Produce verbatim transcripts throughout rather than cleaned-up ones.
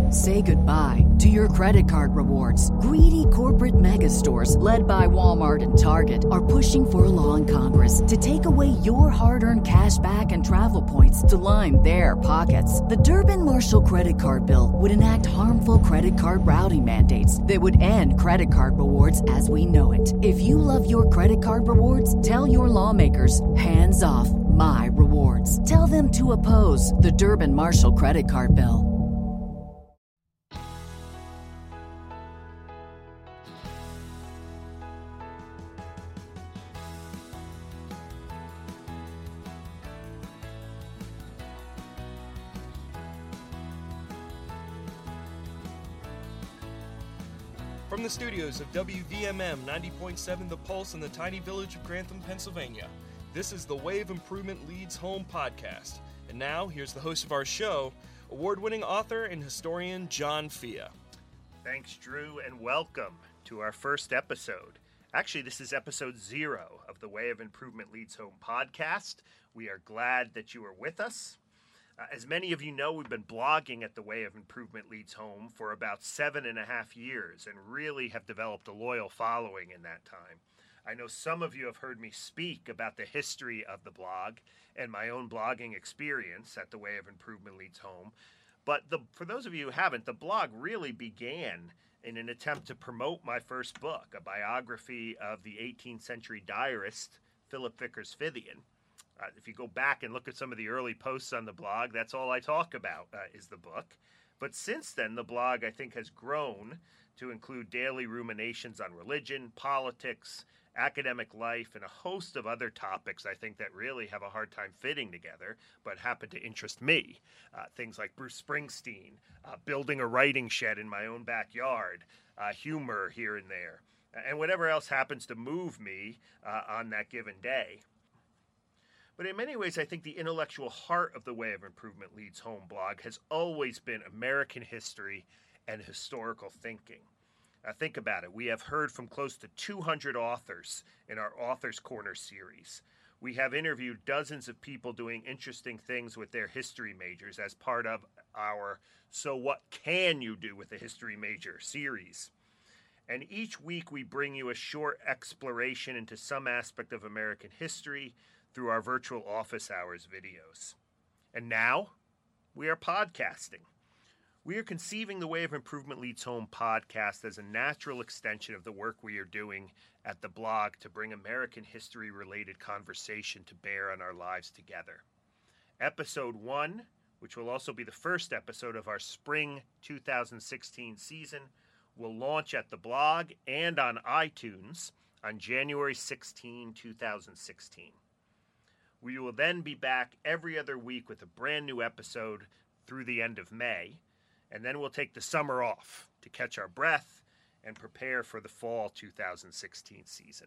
Say goodbye to your credit card rewards. Greedy corporate mega stores, led by Walmart and Target, are pushing for a law in Congress to take away your hard-earned cash back and travel points to line their pockets. The Durbin-Marshall credit card bill would enact harmful credit card routing mandates that would end credit card rewards as we know it. If you love your credit card rewards, tell your lawmakers, hands off my rewards. Tell them to oppose the Durbin-Marshall credit card bill. From the studios of W V M M ninety point seven The Pulse in the tiny village of Grantham, Pennsylvania, this is the Way of Improvement Leads Home podcast. And now, here's the host of our show, award-winning author and historian John Fia. Thanks, Drew, and welcome to our first episode. Actually, this is episode zero of the Way of Improvement Leads Home podcast. We are glad that you are with us. Uh, as many of you know, we've been blogging at The Way of Improvement Leads Home for about seven and a half years and really have developed a loyal following in that time. I know some of you have heard me speak about the history of the blog and my own blogging experience at The Way of Improvement Leads Home. But the, for those of you who haven't, the blog really began in an attempt to promote my first book, a biography of the eighteenth century diarist Philip Vickers Fithian. Uh, if you go back and look at some of the early posts on the blog, that's all I talk about uh, is the book. But since then, the blog, I think, has grown to include daily ruminations on religion, politics, academic life, and a host of other topics I think that really have a hard time fitting together, but happen to interest me. Uh, things like Bruce Springsteen, uh, building a writing shed in my own backyard, uh, humor here and there, and whatever else happens to move me uh, on that given day. But in many ways, I think the intellectual heart of the Way of Improvement Leads Home blog has always been American history and historical thinking. Now, think about it. We have heard from close to two hundred authors in our Author's Corner series. We have interviewed dozens of people doing interesting things with their history majors as part of our So What Can You Do with a History Major series. And each week we bring you a short exploration into some aspect of American history through our virtual office hours videos. And now, we are podcasting. We are conceiving the Way of Improvement Leads Home podcast as a natural extension of the work we are doing at the blog to bring American history-related conversation to bear on our lives together. Episode one, which will also be the first episode of our spring two thousand sixteen season, will launch at the blog and on iTunes on January sixteenth, two thousand sixteen. We will then be back every other week with a brand new episode through the end of May, and then we'll take the summer off to catch our breath and prepare for the fall two thousand sixteen season.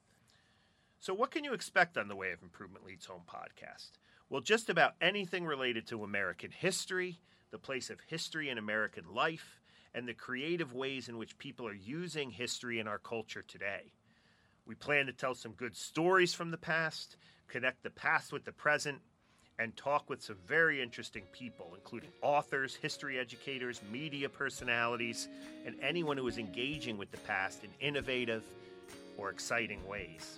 So what can you expect on the Way of Improvement Leads Home podcast? Well, just about anything related to American history, the place of history in American life, and the creative ways in which people are using history in our culture today. We plan to tell some good stories from the past, connect the past with the present, and talk with some very interesting people, including authors, history educators, media personalities, and anyone who is engaging with the past in innovative or exciting ways.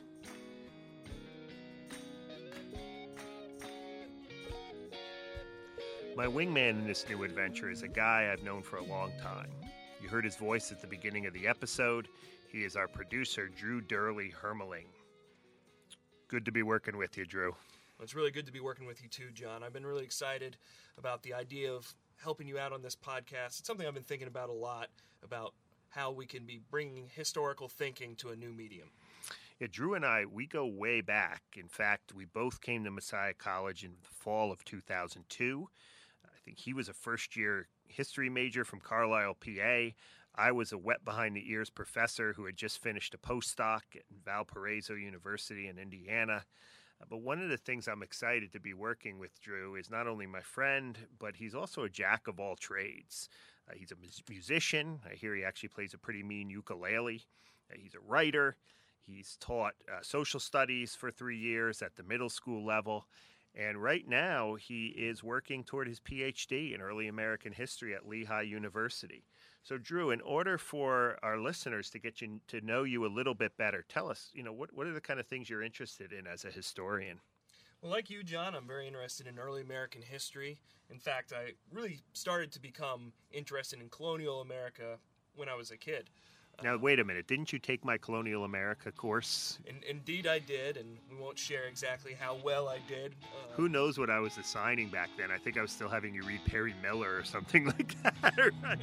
My wingman in this new adventure is a guy I've known for a long time. You heard his voice at the beginning of the episode. He is our producer, Drew Durley Hermeling. Good to be working with you, Drew. Well, it's really good to be working with you too, John. I've been really excited about the idea of helping you out on this podcast. It's something I've been thinking about a lot, about how we can be bringing historical thinking to a new medium. Yeah, Drew and I, we go way back. In fact, we both came to Messiah College in the fall of two thousand two. I think he was a first-year history major from Carlisle, P A. I was a wet-behind-the-ears professor who had just finished a postdoc at Valparaiso University in Indiana. But one of the things I'm excited to be working with Drew is not only my friend, but he's also a jack of all trades. Uh, he's a mu- musician. I hear he actually plays a pretty mean ukulele. Uh, he's a writer. He's taught uh, social studies for three years at the middle school level. And right now, he is working toward his P H D in early American history at Lehigh University. So, Drew, in order for our listeners to get you to know you a little bit better, tell us, you know, what, what are the kind of things you're interested in as a historian? Well, like you, John, I'm very interested in early American history. In fact, I really started to become interested in colonial America when I was a kid. Now, wait a minute. Didn't you take my Colonial America course? In, indeed, I did, and we won't share exactly how well I did. Uh, Who knows what I was assigning back then? I think I was still having you read Perry Miller or something like that. Right?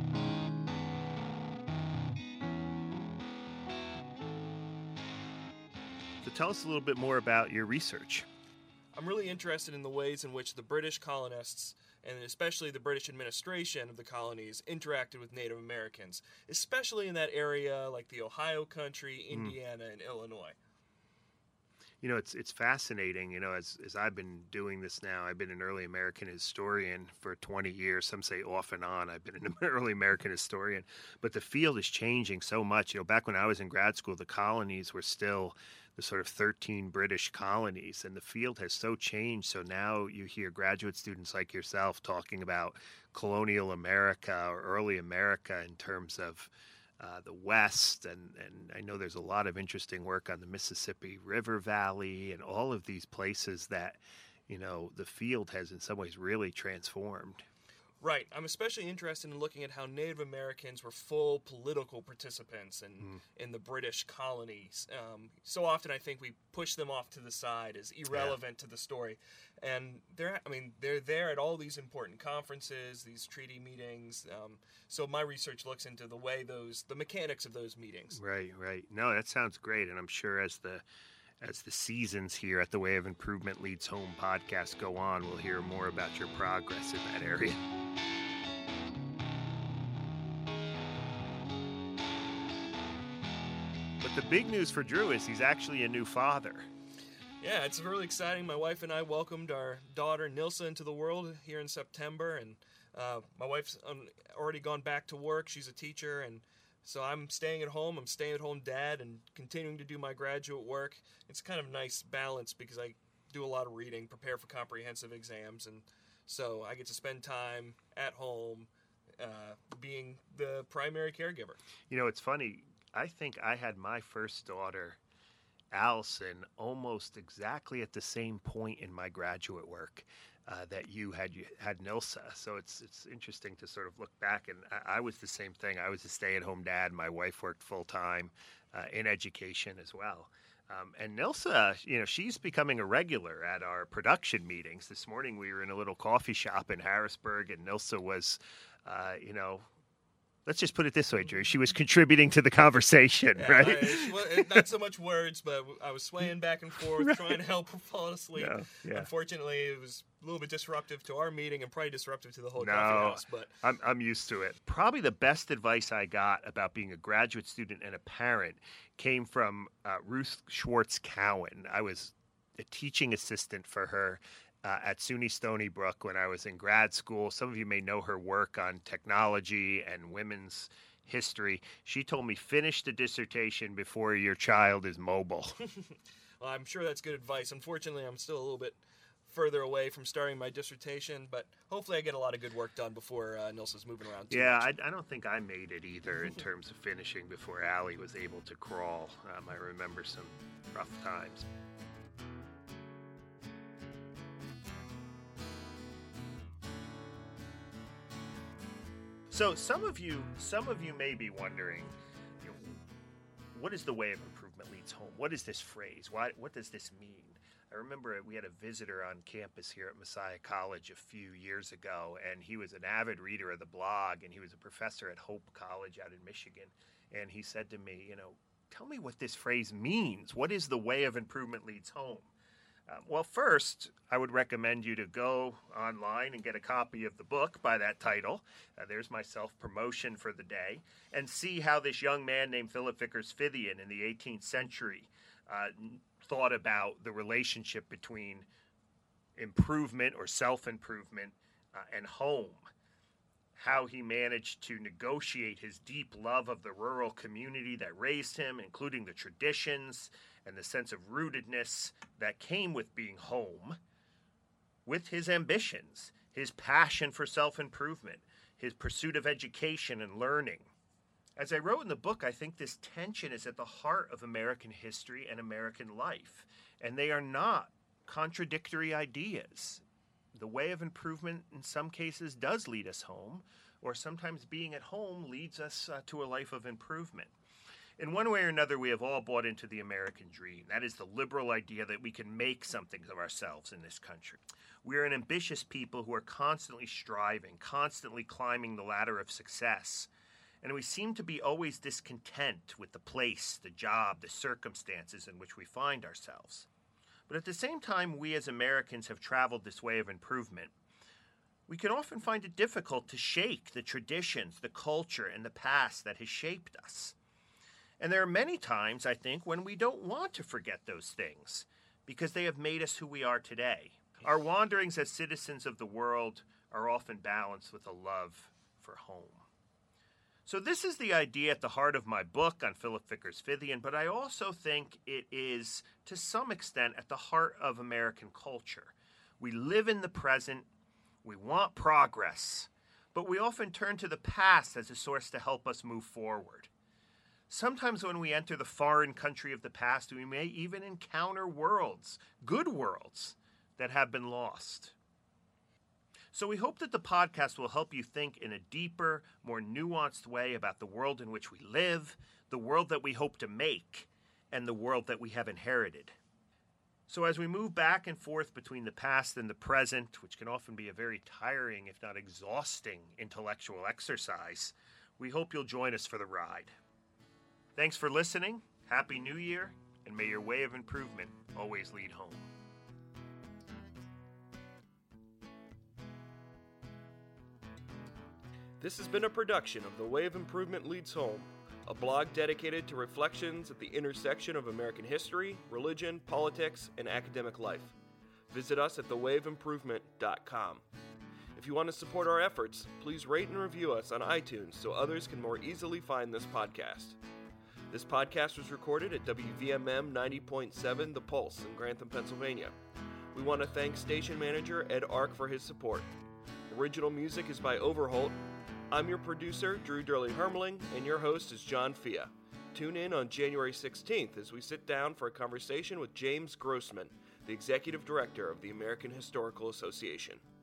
So tell us a little bit more about your research. I'm really interested in the ways in which the British colonists, and especially the British administration of the colonies, interacted with Native Americans, especially in that area like the Ohio country, Indiana, mm. and Illinois. You know, it's it's fascinating. You know, as as I've been doing this now, I've been an early American historian for twenty years. Some say off and on. I've been an early American historian. But the field is changing so much. You know, back when I was in grad school, the colonies were still the sort of thirteen British colonies, and the field has so changed. So now you hear graduate students like yourself talking about colonial America or early America in terms of uh, the West, and, and I know there's a lot of interesting work on the Mississippi River Valley and all of these places that, you know, the field has in some ways really transformed. Right. I'm especially interested in looking at how Native Americans were full political participants in, mm. in the British colonies. Um, so often I think we push them off to the side as irrelevant yeah. to the story. And they're, I mean, they're there at all these important conferences, these treaty meetings. Um, so my research looks into the way those, the mechanics of those meetings. Right, right. No, that sounds great. And I'm sure as the As the seasons here at the Way of Improvement Leads Home podcast go on, we'll hear more about your progress in that area. But the big news for Drew is he's actually a new father. Yeah, it's really exciting. My wife and I welcomed our daughter Nilsa into the world here in September, and uh, my wife's already gone back to work. She's a teacher, and so I'm staying at home. I'm staying-at-home dad and continuing to do my graduate work. It's kind of a nice balance because I do a lot of reading, prepare for comprehensive exams, and so I get to spend time at home uh, being the primary caregiver. You know, it's funny. I think I had my first daughter, Allison, almost exactly at the same point in my graduate work uh, that you had you had Nilsa. So it's it's interesting to sort of look back. And I, I was the same thing. I was a stay-at-home dad. My wife worked full-time uh, in education as well. Um, and Nilsa, you know, she's becoming a regular at our production meetings. This morning we were in a little coffee shop in Harrisburg, and Nilsa was, uh, you know, let's just put it this way, Drew. She was contributing to the conversation, yeah, right? I, well, not so much words, but I was swaying back and forth, right. trying to help her fall asleep. No, yeah. Unfortunately, it was a little bit disruptive to our meeting and probably disruptive to the whole no, coffee house. But I'm, I'm used to it. Probably the best advice I got about being a graduate student and a parent came from uh, Ruth Schwartz Cowan. I was a teaching assistant for her Uh, at SUNY Stony Brook when I was in grad school. Some of you may know her work on technology and women's history. She told me, finish the dissertation before your child is mobile. Well, I'm sure that's good advice. Unfortunately, I'm still a little bit further away from starting my dissertation, but hopefully I get a lot of good work done before uh, Nilsa's moving around too yeah, much. I, I don't think I made it either in terms of finishing before Allie was able to crawl. Um, I remember some rough times. So some of you, some of you may be wondering, you know, what is the Way of Improvement Leads Home? What is this phrase? Why, what does this mean? I remember we had a visitor on campus here at Messiah College a few years ago, and he was an avid reader of the blog, and he was a professor at Hope College out in Michigan. And he said to me, you know, tell me what this phrase means. What is the Way of Improvement Leads Home? Um, well, first, I would recommend you to go online and get a copy of the book by that title. Uh, there's my self-promotion for the day. And see how this young man named Philip Vickers Fithian in the eighteenth century uh, thought about the relationship between improvement or self-improvement uh, and home. How he managed to negotiate his deep love of the rural community that raised him, including the traditions and the sense of rootedness that came with being home, with his ambitions, his passion for self-improvement, his pursuit of education and learning. As I wrote in the book, I think this tension is at the heart of American history and American life, and they are not contradictory ideas. The way of improvement in some cases does lead us home, or sometimes being at home leads us uh, to a life of improvement. In one way or another, we have all bought into the American dream. That is the liberal idea that we can make something of ourselves in this country. We are an ambitious people who are constantly striving, constantly climbing the ladder of success. And we seem to be always discontent with the place, the job, the circumstances in which we find ourselves. But at the same time, we as Americans have traveled this way of improvement. We can often find it difficult to shake the traditions, the culture, and the past that has shaped us. And there are many times, I think, when we don't want to forget those things because they have made us who we are today. Our wanderings as citizens of the world are often balanced with a love for home. So this is the idea at the heart of my book on Philip Vickers Fithian, but I also think it is, to some extent, at the heart of American culture. We live in the present, we want progress, but we often turn to the past as a source to help us move forward. Sometimes when we enter the foreign country of the past, we may even encounter worlds, good worlds, that have been lost. So we hope that the podcast will help you think in a deeper, more nuanced way about the world in which we live, the world that we hope to make, and the world that we have inherited. So as we move back and forth between the past and the present, which can often be a very tiring, if not exhausting, intellectual exercise, we hope you'll join us for the ride. Thanks for listening, Happy New Year, and may your way of improvement always lead home. This has been a production of The Way of Improvement Leads Home, a blog dedicated to reflections at the intersection of American history, religion, politics, and academic life. Visit us at the way of improvement dot com. If you want to support our efforts, please rate and review us on iTunes so others can more easily find this podcast. This podcast was recorded at W V M M ninety point seven The Pulse in Grantham, Pennsylvania. We want to thank station manager Ed Ark for his support. Original music is by Overholt. I'm your producer, Drew Durley-Hermling, and your host is John Fia. Tune in on January sixteenth as we sit down for a conversation with James Grossman, the Executive Director of the American Historical Association.